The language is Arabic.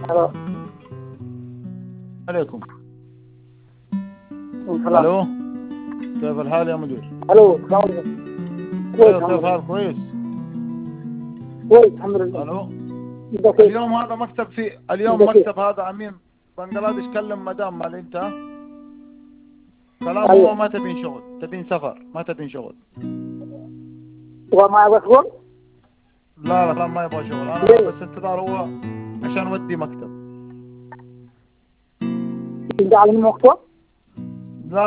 الو. عليكم. السلام. الو، كيف الحال يا مدير؟ الو، السلام عليكم. كويس الحمد كيف لله. حالك؟ كويس. كويس الحمد لله. الو، انت كيف؟ اليوم هذا مكتب اليوم انت كيف؟ مكتب هذا امين بنجلاديش كلم مدام مال انت كلام، هو ايوه. ما تبين شغل، تبين سفر، ما تبين شغل. وما يبغى شغل؟ لا لا كلام ما يبغى شغل، انا ليه؟ بس انتظار هو عشان ودي مكتب. انت على من وقته؟